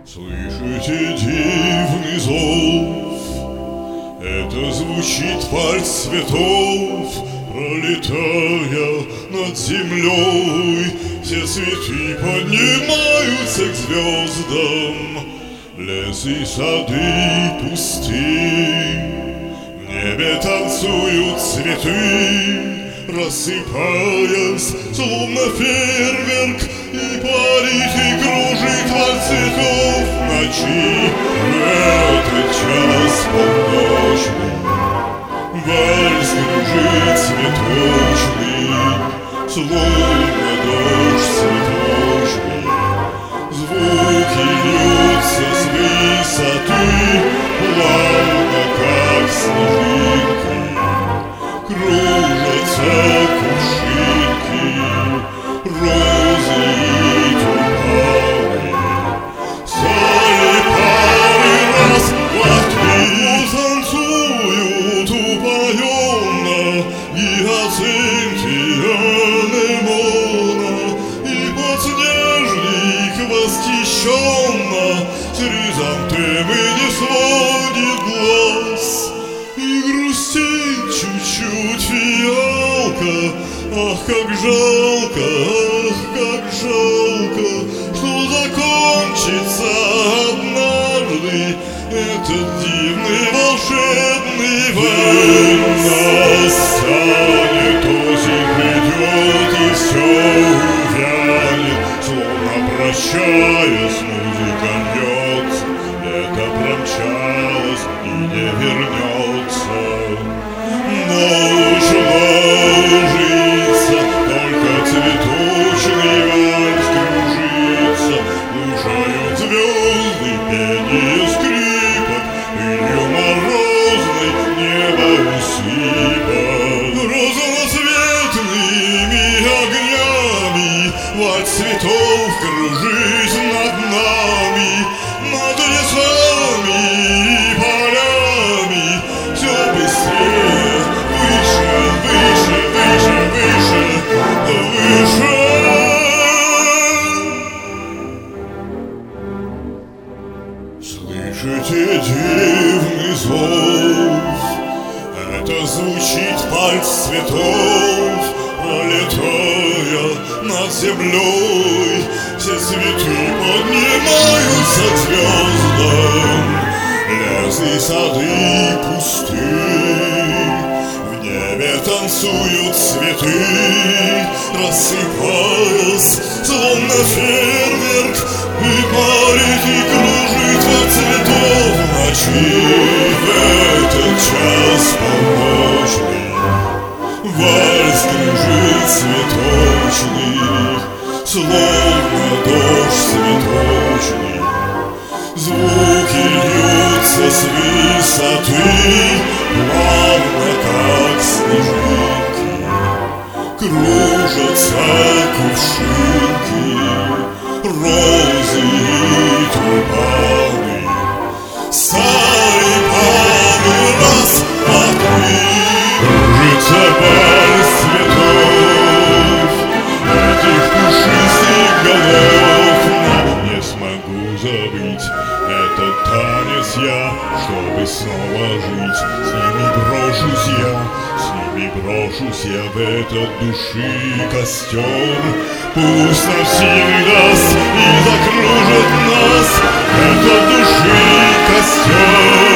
Слышите дивный зов? Это звучит вальс цветов, пролетая над землей. Все цветы поднимаются к звездам, лес и сады пусты. В небе танцуют цветы, рассыпаясь, словно фейерверк, и парит и кружит вальс цветов в ночи. В этот час полночный вальс кружит цветочный, словно дождь цветочный. Звуки льются с высоты, плавно, как снежинки. Кружатся кувшинки, розы и тюльпаны. Стали пары раз, два, три, танцуют упоенно гиацинты анемона. И подснежник восхищенно с хризантемы не сводит глаз. И грустит чуть-чуть фиалка. Ах, как жалко, что закончится однажды этот дивный волшебный вальс. Настанет осень, придет и все увянет, словно прощаясь, музыка льется. Лето промчалось и не вернется. Ночь ложится, только цветочный вальс кружится. Слушают звезды пение скрипок, пылью морозной небо усыпано. Разноцветными огнями вальс цветов кружит над нами, над лесами и полями. Все быстрее, выше, выше, выше, выше, выше. Слышите дивный зов? Это звучит вальс цветов, пролетая над землей. Все цветы поднимаются к звездам, лес и сады пусты. В небе танцуют цветы, рассыпаясь, словно фейерверк, и парит и кружит вальс цветов в ночи. В этот час полночный вальс кружит цветочный, словно дождь цветочный. Звуки льются с высоты, плавно, как снежинки. Кружатся кувшинки, розы и тюльпаны. Стали пары раз, два, три. Кружится вальс цветов этих пушистых голов. Но не смогу забыть этот танец я, чтобы снова жить. С ними брошусь я в этот души костер. Пусть навсегда и закружит нас этот души костер.